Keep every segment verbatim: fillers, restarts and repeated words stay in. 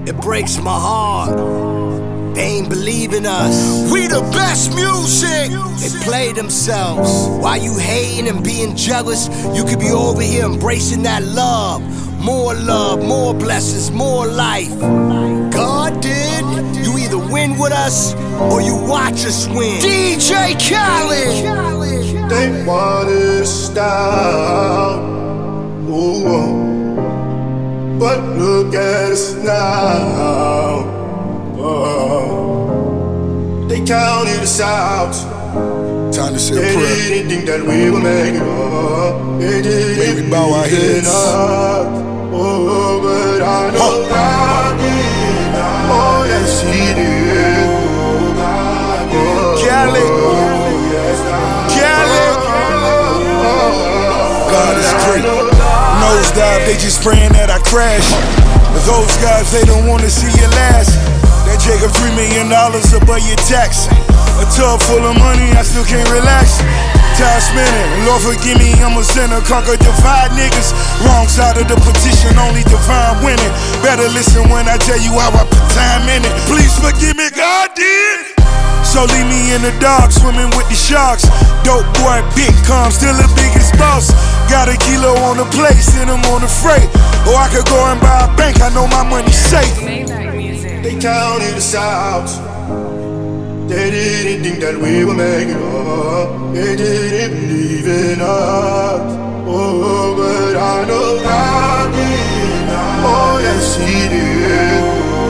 It breaks my heart. They ain't believing us. We the best music. They play themselves. Why you hating and being jealous? You could be over here embracing that love. More love, more blessings, more life. God did. You either win with us or you watch us win. D J Khaled. They wanted to stop. Ooh. But look at us now. Oh. They counted us out. Time to say a they prayer. They didn't think that we would make it up. They didn't May we bow our heads. Oh, but I know oh. God did. Oh, yes, He did. Oh, Khaled. Oh, yes, Khaled. God is great. Nosedive, they just praying that I crash. But those guys, they don't wanna see you last. That Jacob three million dollars above your tax. A tub full of money, I still can't relax. Time spinning, Lord forgive me, I'm a sinner. Conquer, divide niggas. Wrong side of the petition, only divine winning. Better listen when I tell you how I put time in it. Please forgive me, God did. So leave me in the dark, swimming with the sharks. Dope boy, big calm, still the biggest boss. Got a kilo on the plate, send them on the freight. Or I could go and buy a bank, I know my money's safe. They counted us out. They didn't think that we would make it up. They didn't believe in us. Oh, but I know God did. Oh, yes, He did.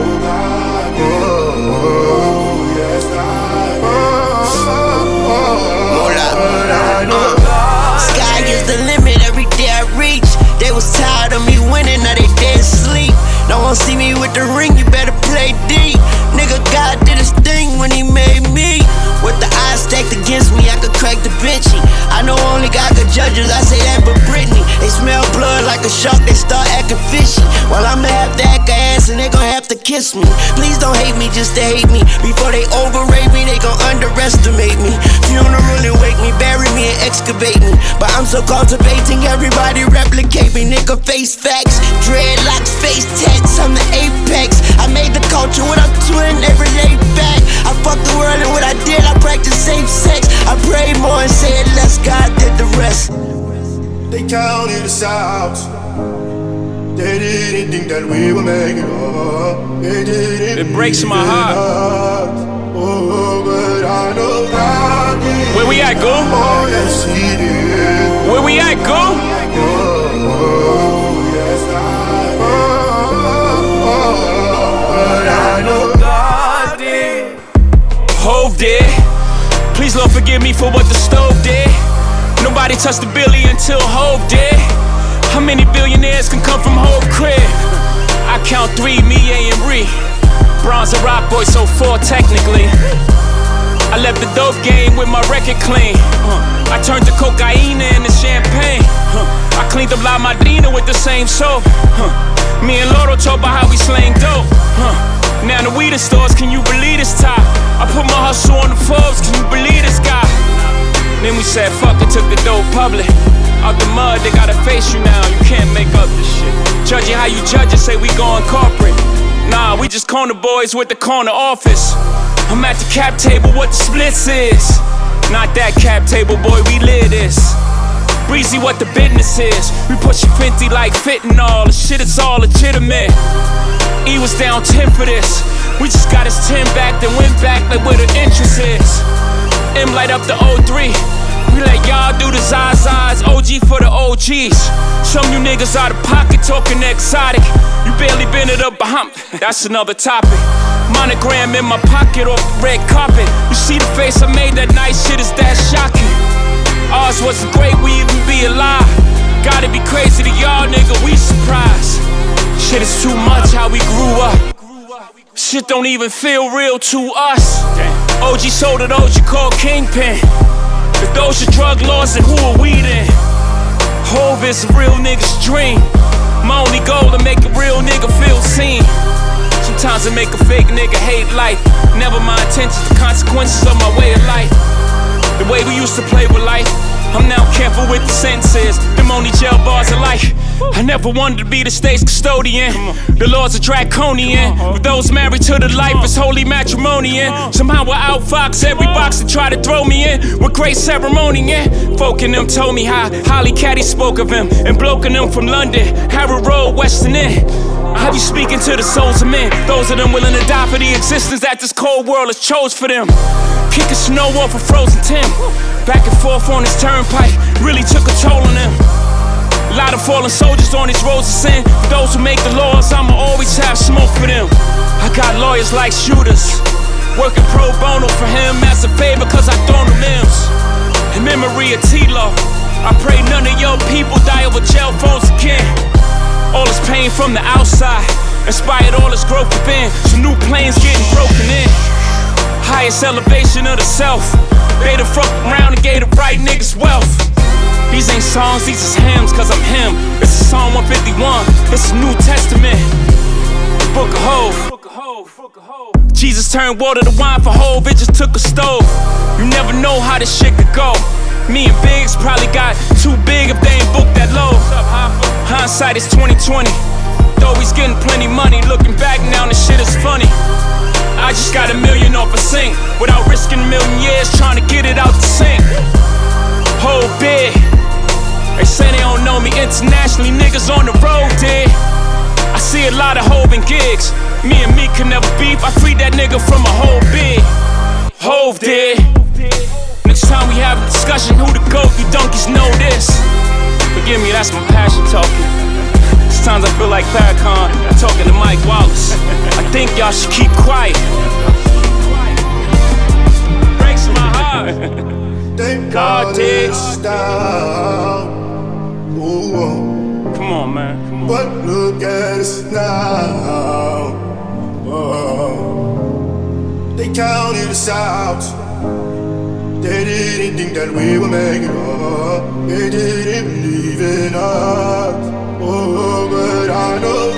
Oh, yes, God. Oh, but I know God. Sky is the limit every day I reach. They was tired of me winning, now they dead sleep. No one see me with the ring, you better play deep. Nigga, God did his thing when He made me. With the eyes stacked against me, I could crack the Vinci. I know only God could judge us, I say that but Britney. They smell blood like a shark, they start acting fishy. While I'ma have to act a ass and they gon' have to kiss me. Please don't hate me just to hate me. Before they overrate me, they gon' underestimate me. Funeral and wake me, bury me and excavate me. But I'm so cultivating, everybody replicate me. Nigga, face facts, dreadlocks, face tats, I'm the apex. I made the culture what I'm twin every day back. I fucked the world and what I did, I practiced safe sex. I prayed more and said less, God did the rest. They counted us out. They didn't think that we would make it up. They didn't. It breaks my heart. Oh, but I know God did. Where we at, go? Oh, yes, He did. Where we at, go? Oh, yes, I. Oh, oh, but I know God did. Hove did. Please, Lord, forgive me for what the stove did. Nobody touched the billy until Hove did. How many billionaires can come from Hove crib? I count three, me, A, and Ree. Bronze and Rock Boy, so four technically. I left the dope game with my record clean. uh, I turned the cocaine into champagne. uh, I cleaned up La Madrina with the same soap. uh, Me and Loro talk about how we slang dope. uh, Now the weed stores, can you believe this top? I put my hustle on the Forbes, can you believe this guy? Then we said fuck it, took the dope public. Out the mud, they gotta face you now, you can't make up this shit. Judge it how you judge it, say we going corporate. Nah, we just corner boys with the corner office. I'm at the cap table, what the splits is. Not that cap table, boy, we live this. Breezy, what the business is. We pushing Fenty like fentanyl, the shit is all legitimate. E was down ten for this. We just got his ten back, then went back like where the interest is. M light up the oh three. We let y'all do the Zazas, O G for the O Gs. Some you niggas out of pocket talking exotic. You barely been it up behind. That's another topic. Monogram in my pocket off the red carpet. You see the face I made that night, shit is that shocking. Ours wasn't great, we even be alive. Gotta be crazy to y'all, nigga, we surprised. Shit is too much how we grew up. Shit don't even feel real to us. O G sold it, O G called Kingpin. If those are drug laws, then who are we then? Hove is a real nigga's dream. My only goal to make a real nigga feel seen. Sometimes I make a fake nigga hate life. Never my intentions, the consequences of my way of life. The way we used to play with life, I'm now careful with the sentences. Them only jail bars are like, I never wanted to be the state's custodian. The laws are draconian. With those married to the life, it's holy matrimony. And somehow I outfox every box that try to throw me in with great ceremony. Yeah, folk in them told me how Holly Caddy spoke of him, and bloke in them from London, Harrow Road, Western End. I be speaking to the souls of men, those of them willing to die for the existence that this cold world has chose for them. Kicking snow off a frozen Tim, back and forth on this turnpike, really took a toll on them. A lot of fallen soldiers on these roads of sin. For those who make the laws, I'ma always have smoke for them. I got lawyers like shooters, working pro bono for him as a favor, cause I thrown them limbs. In memory of T-Law, I pray none of your people die over jail phones again. All this pain from the outside inspired all this growth within. So new planes getting broken in. Highest elevation of the self. They the fuck around and gave the right niggas wealth. These ain't songs, these is hymns, cause I'm him. This is Psalm one fifty-one, this is New Testament. Book of Hov. Jesus turned water to wine for Hov, it just took a stove. You never know how this shit could go. Me and Biggs probably got too big if they ain't booked that low. Hindsight is twenty twenty. Though he's getting plenty money, looking back now, this shit is funny. I just got a million off a sink without risking a million years trying to get it out the sink. Whole big. They say they don't know me internationally, niggas on the road did. I see a lot of Hov and gigs. Me and me can never beef, I freed that nigga from a whole big. Hov did. Next time we have a discussion, who the GOAT, you donkeys know this. Forgive me, that's my passion talking. Sometimes I feel like Farrakhan talking to Mike Wallace. I think y'all should keep quiet. Breaks my heart. God did. Come on, man. Come on. But look at us now. Oh. They counted us out. They didn't think that we would make it up. They didn't believe in us. Oh, but I know